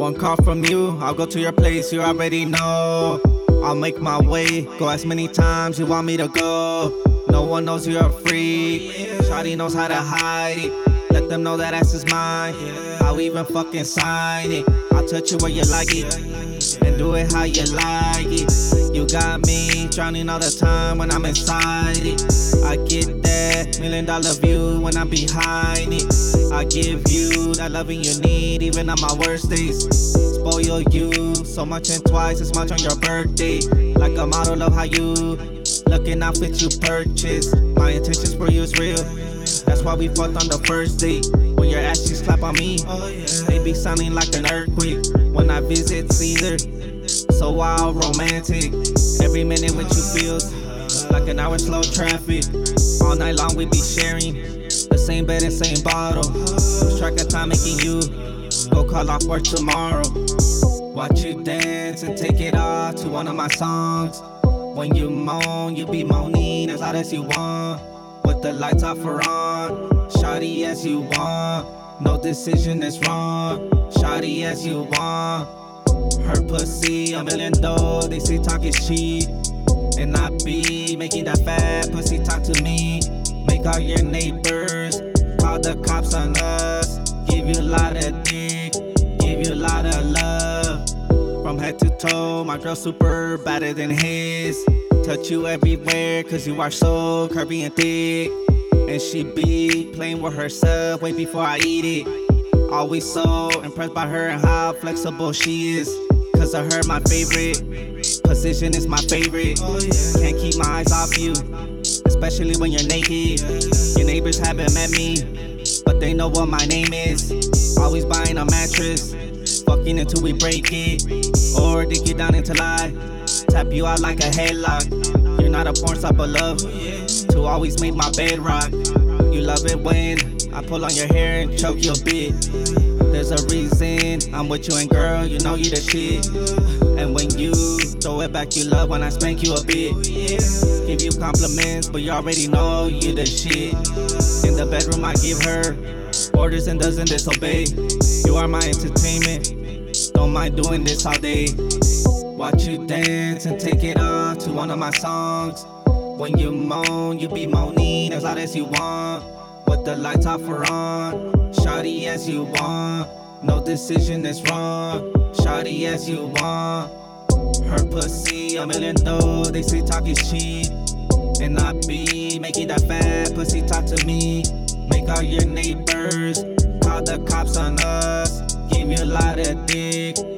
One call from you, I'll go to your place, you already know. I'll make my way, go as many times you want me to go. No one knows you're a freak, shawty knows how to hide it. Let them know that ass is mine, I'll even fucking sign it. I'll touch it where you like it, and do it how you like it. You got me drowning all the time when I'm inside it. I get that $1 million view when I'm behind it. I give you that loving you need even on my worst days. Spoil you so much and twice as much on your birthday. Like a model of how you looking outfits you purchase. My intentions for you is real, that's why we fucked on the first date. When your ass cheeks clap on me, they be sounding like an earthquake. When I visit Caesar, so wild, romantic. Every minute with you feels like an hour slow traffic. All night long we be sharing the same bed and same bottle. Lose track of time making you go call off work tomorrow. Watch you dance and take it off to one of my songs. When you moan, you be moaning as loud as you want. With the lights off or on, shawty as you want. No decision is wrong, shawty as you want. Her pussy $1 million, they say talk is cheap. And I be making that fat pussy talk to me. Make all your neighbors call the cops on us. Give you a lot of dick, give you a lot of love. From head to toe, my girl super better than his. Touch you everywhere cause you are so curvy and thick. And she be playing with herself way before I eat it. Always so impressed by her and how flexible she is. Cause of her, my favorite position is my favorite. Can't keep my eyes off you, especially when you're naked. Your neighbors haven't met me, but they know what my name is. Always buying a mattress, fucking until we break it. Or dig you down until I tap you out like a headlock. You're not a porn star but love to always make my bed rock. You love it when I pull on your hair and choke your bit. There's a reason I'm with you, and girl, you know you the shit. And when you throw it back, you love when I spank you a bit. Give you compliments, but you already know you the shit. In the bedroom I give her orders and doesn't disobey. You are my entertainment, don't mind doing this all day. Watch you dance and take it off to one of my songs. When you moan, you be moaning as loud as you want. With the lights off or on, shawty as you want. No decision is wrong, shawty as you want. Her pussy $1 million, they say talk is cheap. And I be making that fat pussy talk to me. Make all your neighbors call the cops on us. Give you a lot of dick,